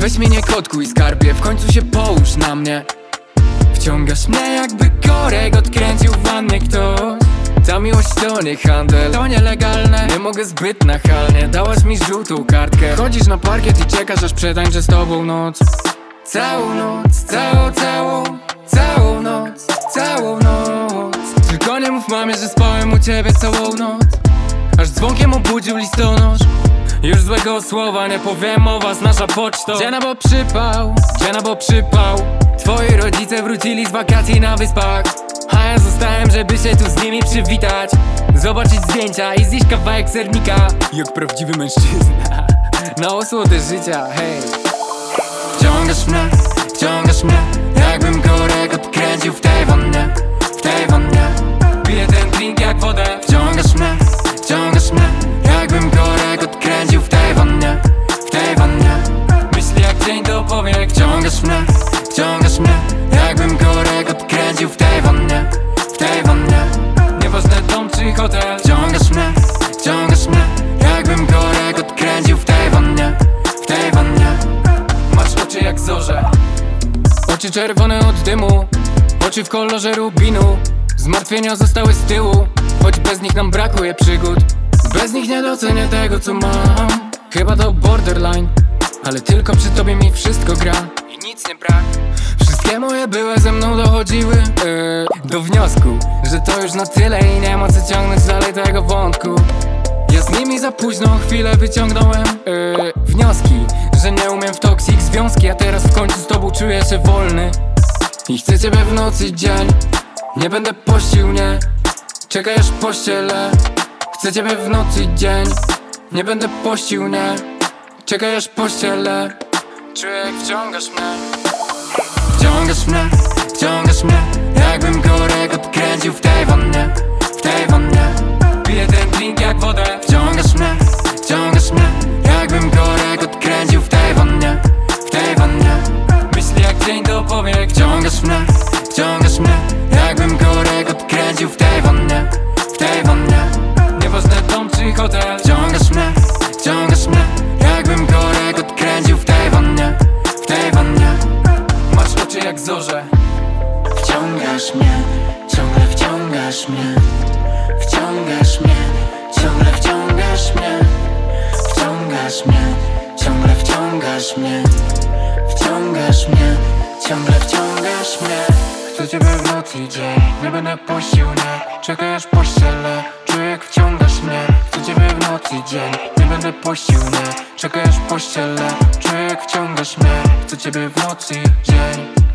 Weź mnie nie kotkuj, skarbie, w końcu się połóż na mnie. Wciągasz mnie jakby korek odkręcił w wannie ktoś. Ta miłość to nie handel, to nielegalne. Nie mogę zbyt nachalnie, dałaś mi żółtą kartkę. Chodzisz na parkiet i czekasz, aż przetańczę z tobą noc. Całą noc, całą noc, całą noc. Tylko nie mów mamie, że spałem u ciebie całą noc. Aż dzwonkiem obudził listonosz. Już złego słowa nie powiem, mowa z nasza pocztą. Dzień bo przypał. Twoi rodzice wrócili z wakacji na wyspach, a ja zostałem, żeby się tu z nimi przywitać. Zobaczyć zdjęcia i zjeść kawałek sernika. Jak prawdziwy mężczyzna na osłodę życia, hej. Wciągasz mnie, jakbym korek odkręcił w tej wannie. Piję ten drink jak wodę. Wciągasz mnie, jakbym korek odkręcił w tej wannie. Myśli jak dzień do powiek. Wciągasz mnie, jakbym korek odkręcił w tej wannie. Nieważne dom czy hotel. Wciągasz mnie, jakbym korek odkręcił w tej wannie. Masz oczy jak zorze, oczy czerwone od dymu, oczy w kolorze rubinu. Zmartwienia zostały z tyłu, choć bez nich nam brakuje przygód. Bez nich nie docenię tego co mam. Chyba to borderline, ale tylko przy tobie mi wszystko gra i nic nie brak. Wszystkie moje były ze mną dochodziły do wniosku, że to już na tyle i nie ma co ciągnąć dalej tego wątku. Ja z nimi za późno chwilę wyciągnąłem wnioski, że nie umiem w toxic związki, a teraz w końcu z tobą czuję się wolny. I chcę ciebie w nocy i dzień, nie będę pościł, nie czekaj aż pościelę. Chcę ciebie w nocy i dzień, nie będę pościł, nie czekaj aż pościelę. Czuję jak wciągasz mnie, jakbym korek odkręcił w tej wannie. Piję ten drink jak wodę. Wciągasz mnie, jakbym korek odkręcił w tej wannie. Myśli jak dzień do powiek. Wciągasz mnie, jakbym korek odkręcił w tej wannie. Nieważne dom czy hotel. Wciągasz mnie, jakbym korek odkręcił w tej wannie. Masz oczy jak zorze. Wciągasz mnie, ciągle wciągasz mnie. Wciągasz mnie, ciągle wciągasz mnie. Wciągasz mnie, ciągle wciągasz mnie. Wciągasz mnie, ciągle wciągasz mnie. Chcę ciebie w nocy i dzień, nie będę pościł, nie czekaj aż pościelę. Czuję jak wciągasz mnie. Chcę ciebie w nocy i dzień, nie będę pościł, nie czekaj aż pościelę. Czuję jak wciągasz mnie. Chcę ciebie w nocy i dzień.